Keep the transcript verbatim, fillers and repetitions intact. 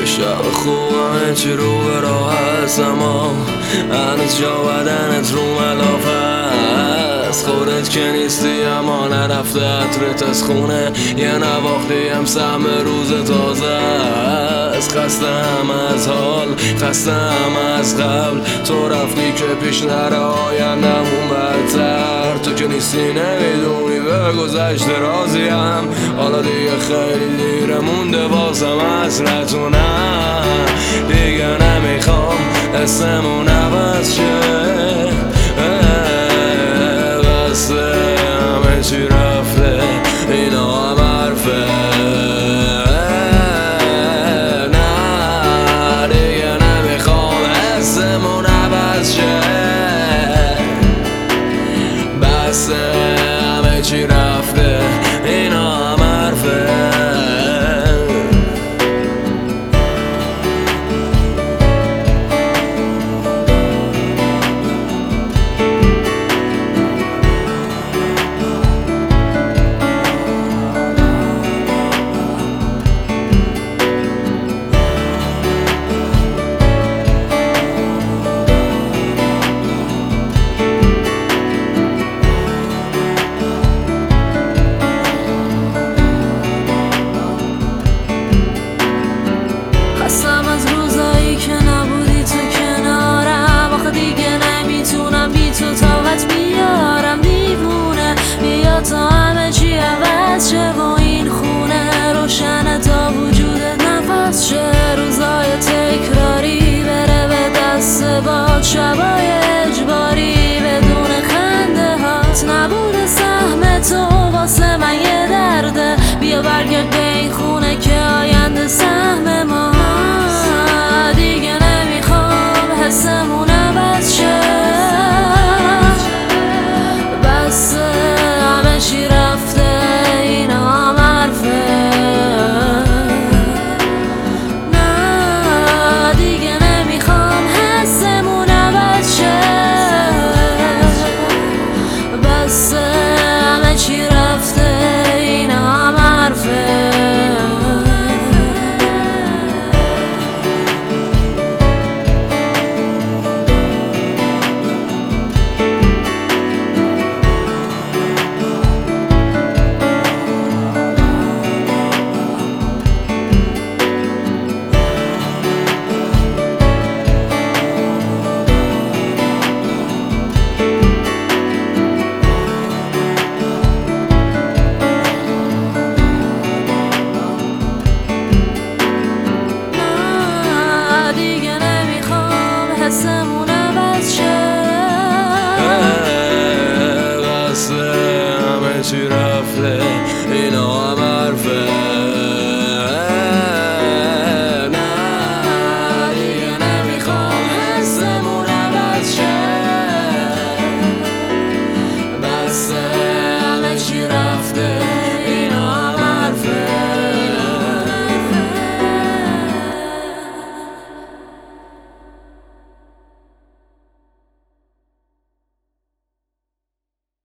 یه شب خوب همه چی رو به راه هست، اما هنوز جا بدنت رو ملاف هست. خودت که نیستی اما نرفته عطرت از خونه، یه نواختی هم سهم روز تازه است. خسته هم از حال، خسته هم از قبل، تو رفتی که پیش نره آیندمون بدتر. تو که نیستی نمیدونی به گذشته راضیم، حالا دیگه خیلی دیره مونده واسم از نتونم. دیگه نمیخوام اسمون عوض شه، بسته همه چی رفته اینا هم حرفه. نه دیگه نمیخوام اسمون عوض شه، بسته همه چی رفته اینا هم حرفه. خستم از روزایی که نبودی تو کنارم، آخه دیگه نمیتونم بی تو طاقت بیارم. دیوونه بیا تا همه چی عوض شه و این خونه روشنه تا وجودت نفس شه. روزای تکراری بره به دست باد، شبای اجباری بدون خنده هات. نبوده سهم تو واسه من یه درده، بیا برگرد به این خونه که آینده سهم ما. دیگه نمیخوام حسمون عوض شه، بس همه چی رفته اینا هم حرفه. نه دیگه نمیخوام حسمون عوض شه، بس همه چی رفته اینا هم حرفه. دیگه نمیخوام حسمون عوض شه، بسته همه چی رفته اینا هم حرفه. نه دیگه نمیخوام حسمون عوض شه، بسته همه چی رفته